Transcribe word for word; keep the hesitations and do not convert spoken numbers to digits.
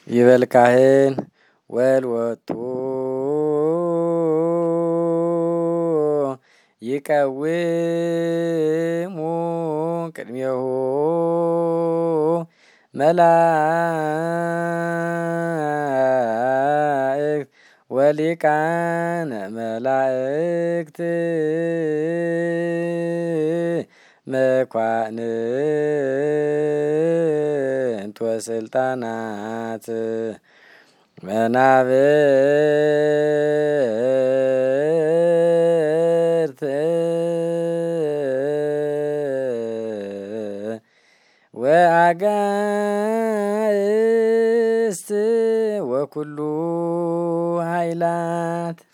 ይበል ካህን ወልወቱ ይቀውሙ ቅድሜሁ መላእክት ወሊቃነ መላእክት መኳንንት ወስልጣናት መናብርት ወአጋእዝት ወኩሉ ኃይላት